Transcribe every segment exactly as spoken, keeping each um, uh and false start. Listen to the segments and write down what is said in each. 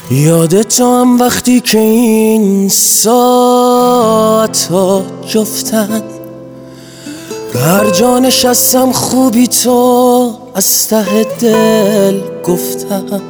یادت هم وقتی که این ساعت ها جفتن، هر جا نشستم خوبی تو از ته دل گفتم.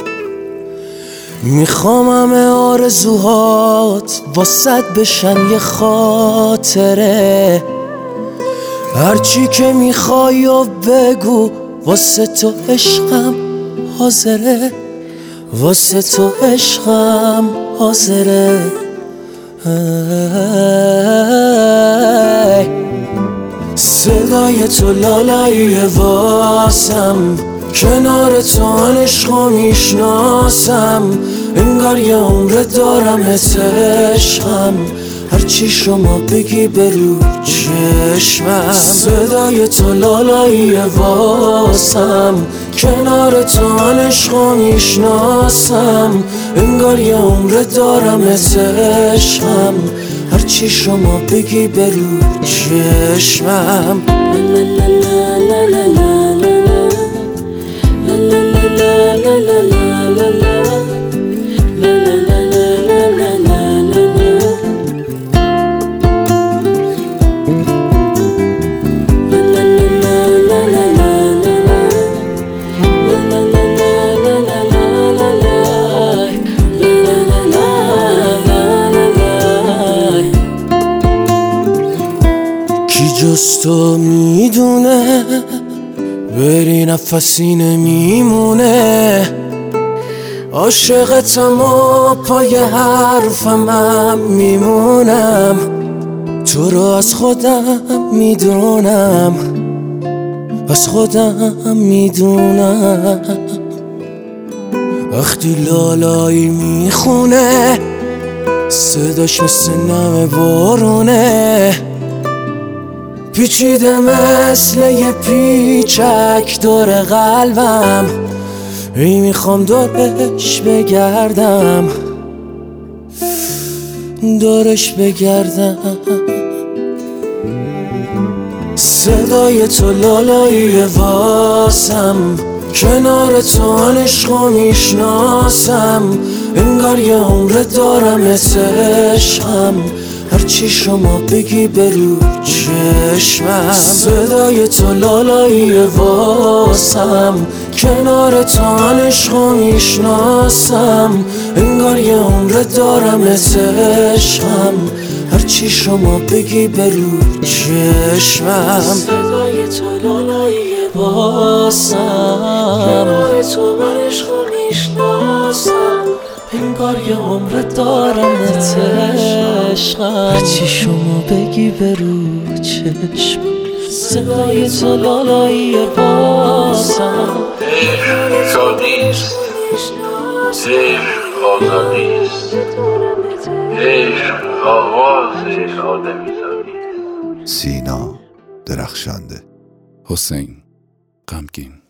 میخوام همه آرزوهات واسد بشن یه خاطره، هرچی که میخوای و بگو، واسه تو عشقم حاضره، واسه تو عشقم حاضره. صدای تو لالایی واسم، کنار تو عشقو میشناسم، انگار یه عمر دارم عشقم، هرچی شما بگی برو چشمم. صدای تو لالایی واسم، کنار تو عشقو میشناسم، انگار یه عمر دارم عشقم، هرچی شما بگی برو چشمم. کی جز تو میدونه بری نفسی نمیمونه، عاشقتم و پای حرفم میمونم، تو رو از خودم میدونم، از خودم میدونم. وقتی لالایی میخونه صداش مثل نم بارونه، پیچیده مثل یه پیچک دور قلبم، ای میخوام دورش بگردم، دورش بگردم. صدای تو لالایی واسم، کنار تو عشقو میشناسم، انگار یه عمر دارم عشقم، هرچی شما بگی برو چشمم. صدای تو لالایی واسم، کنار تو عشقو میشناسم، انگار یه عمر دارم عشقم، هرچی شما بگی برو چشمم. صدای تو لالایی واسم، کنار تو عشقو میشناسم، انگار یه عمر دارم عشقم، هرچی شما بگی برو چشم. صدای تو لالایی واسم، عشق نیست، عشق آزادیست، عشق آواز آدمیزادیست. سینا درخشنده. حسین غمگین.